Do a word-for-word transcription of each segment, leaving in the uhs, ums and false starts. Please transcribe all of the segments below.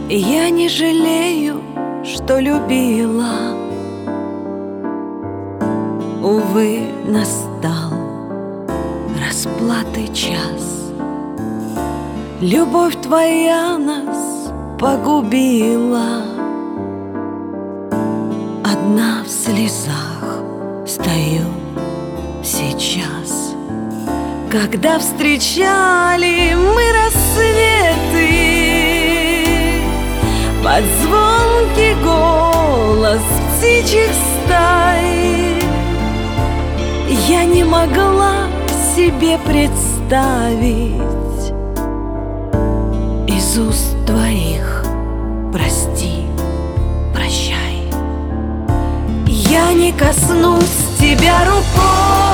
Я не жалею, что любила. Увы, настал расплаты час. Любовь твоя нас погубила. Одна в слезах стою сейчас. Когда встречали мы рассветы, под звонкий голос птичьих стай, я не могла себе представить из уст твоих прости, прощай. Я не коснусь тебя рукой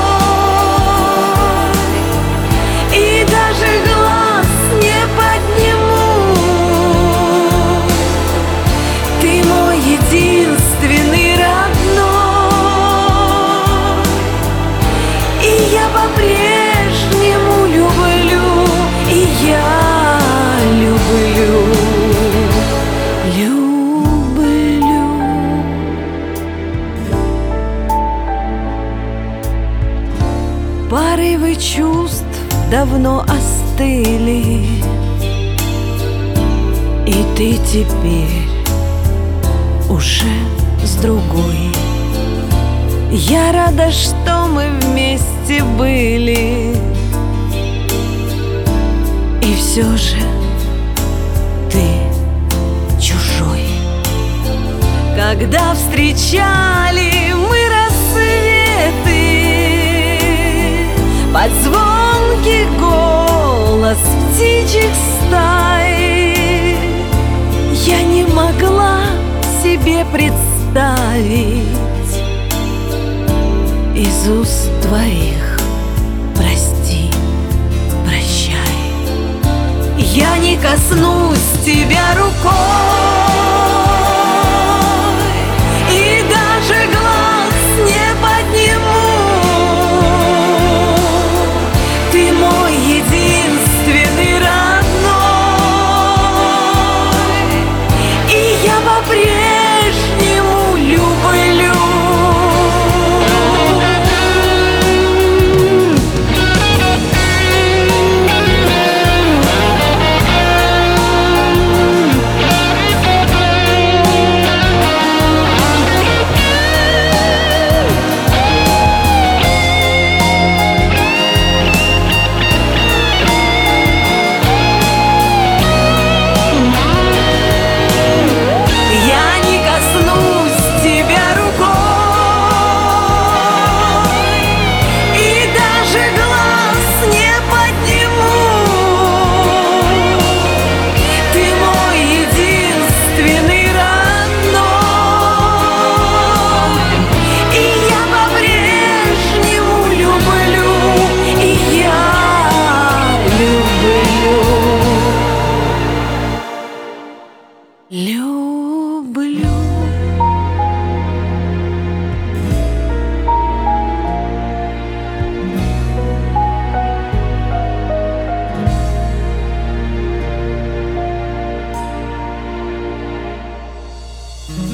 и даже глаз не подниму. Ты мой единственный родной, и я по-прежнему люблю, и я люблю, люблю. Порывы чувств давно остыли, и ты теперь уже с другой. Я рада, что мы вместе были, и все же ты чужой. Когда встречали мы рассветы, под звонкий голос птичьих стай, я не могла себе представить из уст твоих прости, прощай. Я не коснусь тебя рукой и даже глаз не подниму. Ты мой единственный родной, и я по-прежнему люблю. Люблю. Mm-hmm.